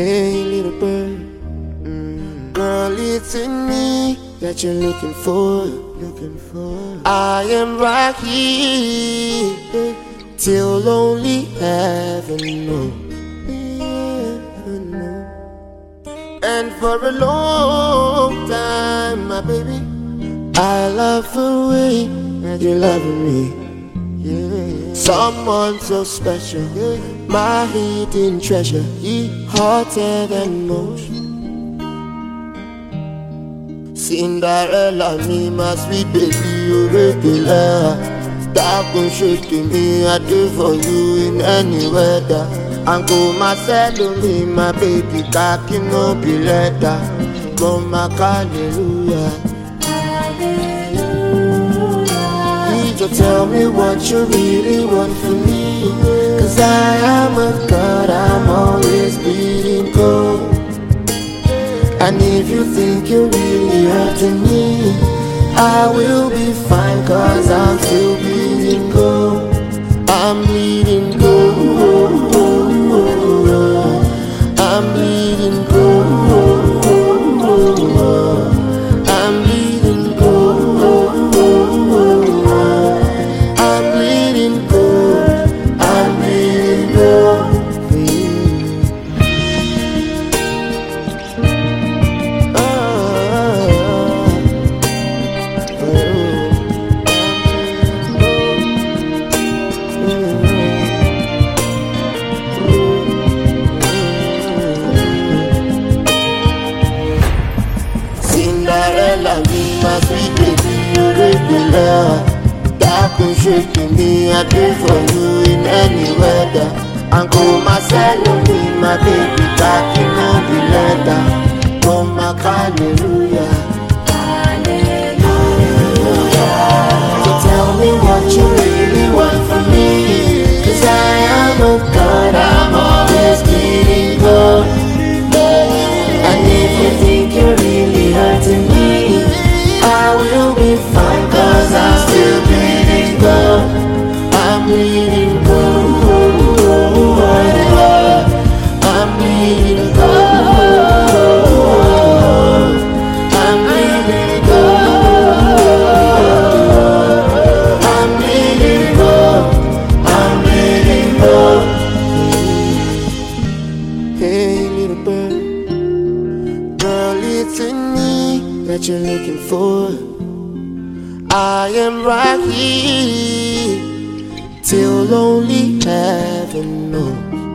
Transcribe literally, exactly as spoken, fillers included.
Hey, little bird, mm. Girl, it's in me that you're looking for, looking for. I am right here till only heaven knows. And for a long time, my baby, I love the way that you're loving me. Yeah. Someone so special, yeah. My hidden treasure, yeah. Hotter than most. Cinderella, me, my sweet baby, you regular. Dark and shaking me, I do for you in any weather. And go myself me, my baby, cocky no be leather. Go my hallelujah. So tell me what you really want from me, cause I am a god, I'm always bleeding cold. And if you think you're really hurting me, I will be fine, cause I'm still bleeding cold. I'm bleeding cold. I'm bleeding cold. I'm bleeding cold. I'm bleeding cold. I'm bleeding cold. Oh, oh, oh. Cinderella, me, my sweet baby, you regular. Dark and shaking me, I do for you in any weather. And go myself me, my baby, cocky no be leather. Go my hallelujah. Hallelujah. So tell me what you really want from me, cause I am a god, I'm always bleeding gold. And if you think you're really hurting me, I will be fine, cause I'm still bleeding gold. I'm bleeding gold. I'm bleeding gold. I'm bleeding gold. I'm bleeding gold. I'm bleeding gold. Hey, little bird, girl, it's in me that you're looking for. I am right here till only heaven knows.